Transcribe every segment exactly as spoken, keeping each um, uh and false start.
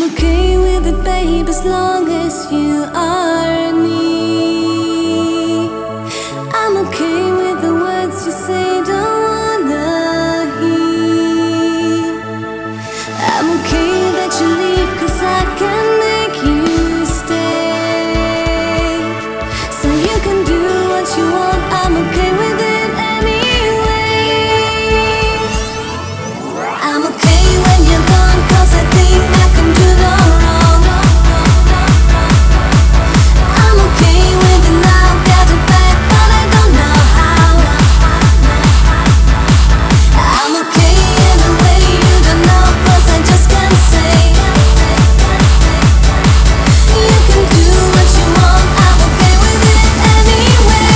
okay with it, babe, as long as you are near. I'm okay with the words you say, don't wanna hear. I'm okay that you leave, cause I can make you stay. So you can do what you want, I'm okay with it anyway. I'm okay when you're gone, cause I think I can do no wrong. I'm okay with it now, got it back, but I don't know how. I'm okay in a way you don't know, cause I just can't say. You can do what you want, I'm okay with it anyway.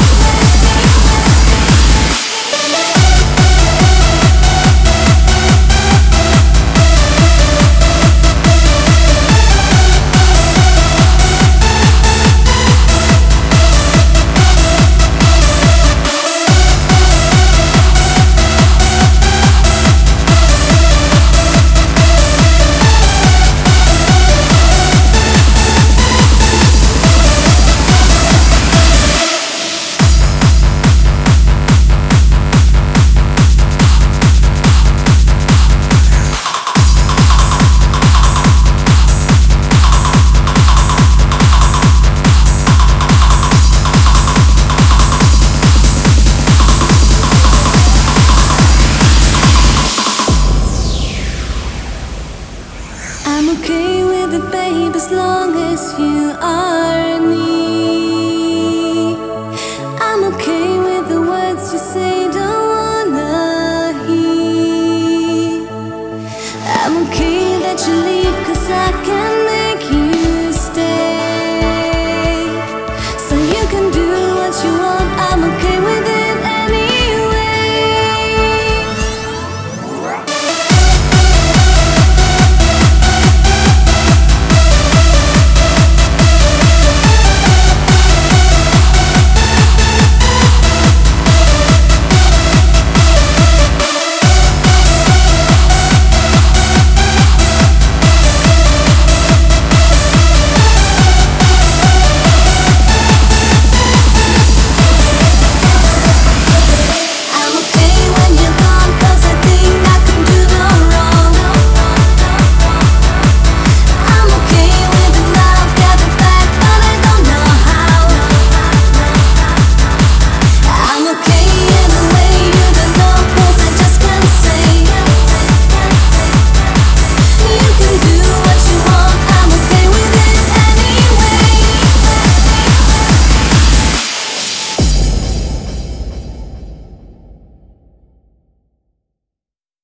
I'm okay with it, babe, as long as you are near. I'm okay with the words you say, don't wanna hear. I'm okay that you leave, cause I can make